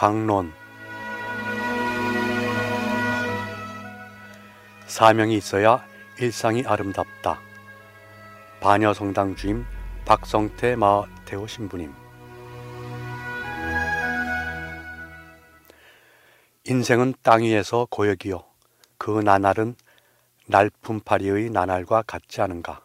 강론. 사명이 있어야 일상이 아름답다. 반야성당 주임 박성태 마테오 신부님. 인생은 땅 위에서 고역이요 그 나날은 날품파리의 나날과 같지 않은가.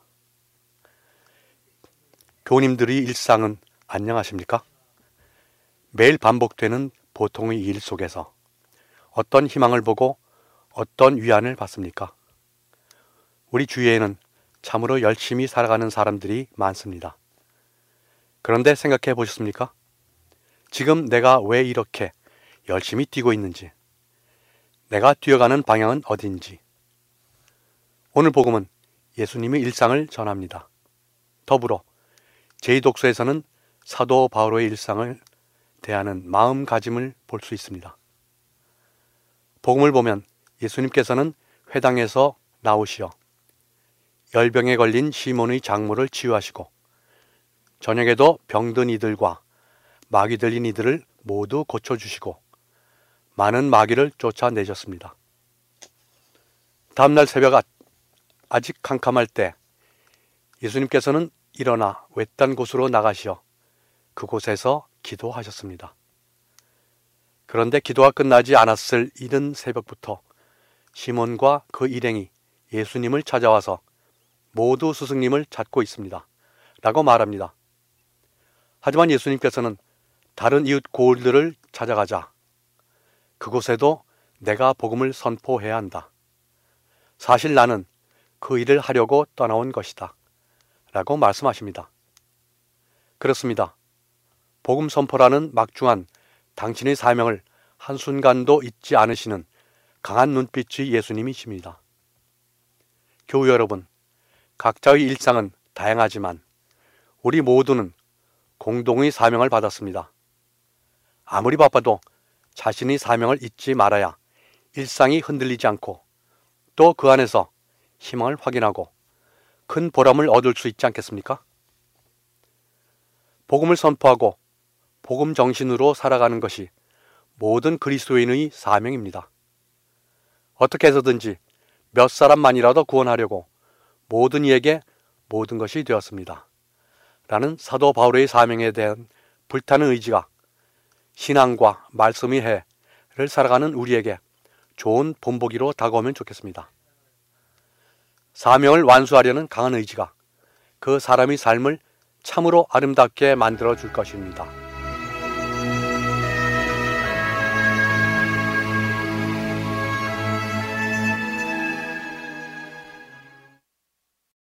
교우님들의 일상은 안녕하십니까? 매일 반복되는 보통의 일 속에서 어떤 희망을 보고 어떤 위안을 받습니까? 우리 주위에는 참으로 열심히 살아가는 사람들이 많습니다. 그런데 생각해 보셨습니까? 지금 내가 왜 이렇게 열심히 뛰고 있는지, 내가 뛰어가는 방향은 어딘지. 오늘 복음은 예수님의 일상을 전합니다. 더불어 제2독서에서는 사도 바오로의 일상을 대하는 마음가짐을 볼 수 있습니다. 복음을 보면 예수님께서는 회당에서 나오시어 열병에 걸린 시몬의 장모를 치유하시고 저녁에도 병든 이들과 마귀 들린 이들을 모두 고쳐주시고 많은 마귀를 쫓아내셨습니다. 다음날 새벽 아직 캄캄할 때 예수님께서는 일어나 외딴 곳으로 나가시어 그곳에서 기도하셨습니다. 그런데 기도가 끝나지 않았을 이른 새벽부터 시몬과 그 일행이 예수님을 찾아와서 모두 스승님을 찾고 있습니다. 라고 말합니다. 하지만 예수님께서는 다른 이웃 고을들을 찾아가자. 그곳에도 내가 복음을 선포해야 한다. 사실 나는 그 일을 하려고 떠나온 것이다. 라고 말씀하십니다. 그렇습니다. 복음 선포라는 막중한 당신의 사명을 한순간도 잊지 않으시는 강한 눈빛의 예수님이십니다. 교우 여러분, 각자의 일상은 다양하지만 우리 모두는 공동의 사명을 받았습니다. 아무리 바빠도 자신의 사명을 잊지 말아야 일상이 흔들리지 않고 또 그 안에서 희망을 확인하고 큰 보람을 얻을 수 있지 않겠습니까? 복음을 선포하고 복음 정신으로 살아가는 것이 모든 그리스도인의 사명입니다. 어떻게 해서든지 몇 사람만이라도 구원하려고 모든 이에게 모든 것이 되었습니다. 라는 사도 바오로의 사명에 대한 불타는 의지가 신앙과 말씀의 해를 살아가는 우리에게 좋은 본보기로 다가오면 좋겠습니다. 사명을 완수하려는 강한 의지가 그 사람의 삶을 참으로 아름답게 만들어 줄 것입니다.